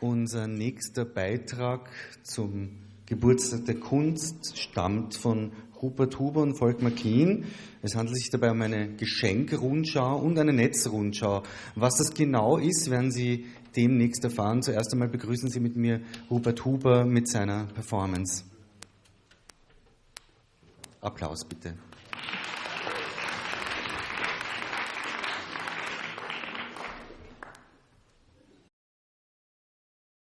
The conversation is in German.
Unser nächster Beitrag zum Geburtstag der Kunst stammt von Rupert Huber und Volkmar Klien. Es handelt sich dabei um eine Geschenkrundschau und eine Netzrundschau. Was das genau ist, werden Sie demnächst erfahren. Zuerst einmal begrüßen Sie mit mir Rupert Huber mit seiner Performance. Applaus bitte.